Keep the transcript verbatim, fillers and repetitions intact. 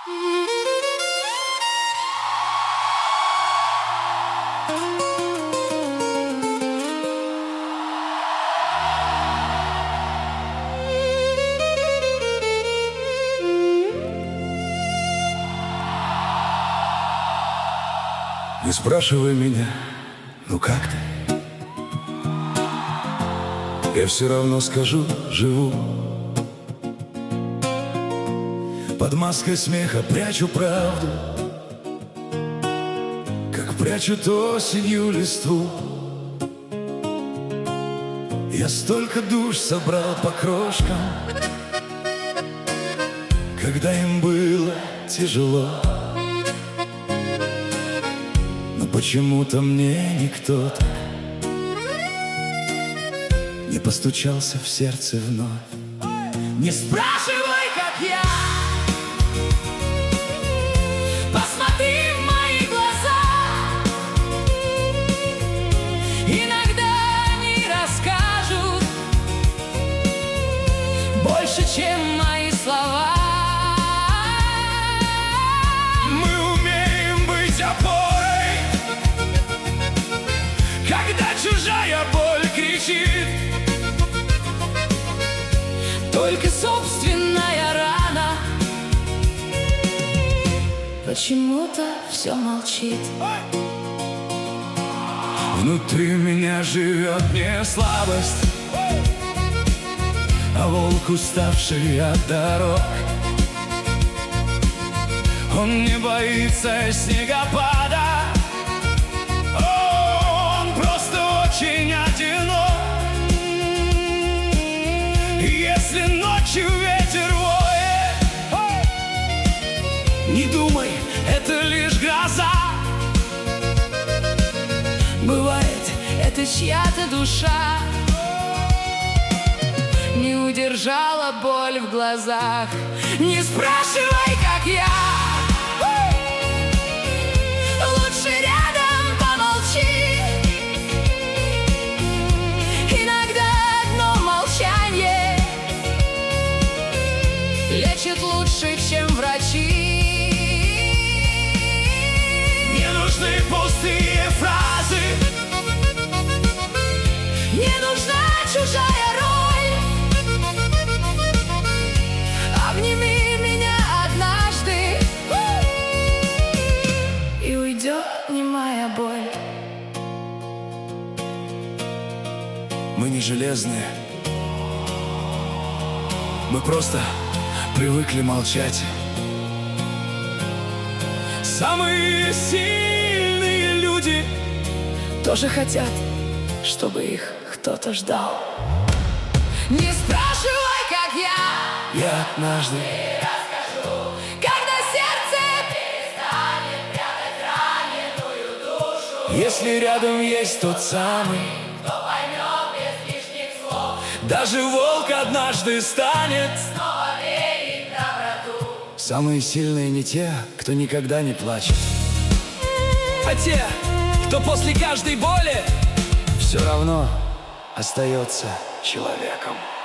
Не спрашивай меня, ну как ты? Я все равно скажу, живу. Под маской смеха прячу правду, как прячут осенью листву. Я столько душ собрал по крошкам, когда им было тяжело. Но почему-то мне никто так не постучался в сердце вновь. Не спрашивай, как я, посмотри в мои глаза. Иногда они расскажут больше, чем мои слова. Мы умеем быть опорой, когда чужая боль кричит. Только собственная рана почему-то все молчит. Внутри меня живет не слабость, а волк, уставший от дорог. Он не боится снегопада, он просто очень одинок. Если ночью ветер воет, не думай, это лишь гроза. Бывает, это чья-то душа не удержала боль в глазах. Не спрашивай, как я, лучше рядом помолчи. Иногда одно молчание лечит лучше, чем врачи. Не нужны пустые фразы, не нужна чужая роль. Обними меня однажды, и уйдет немая боль. мы не железные, мы просто привыкли молчать. Самые сильные люди Тоже хотят, чтобы их кто-то ждал. Не спрашивай, как я, я однажды расскажу, когда сердце перестанет прятать раненую душу. Если рядом есть тот самый, Кто поймет без лишних слов, даже волк однажды станет. снова верить в доброту. Самые сильные не те, кто никогда не плачет, А те, кто после каждой боли все равно остается человеком.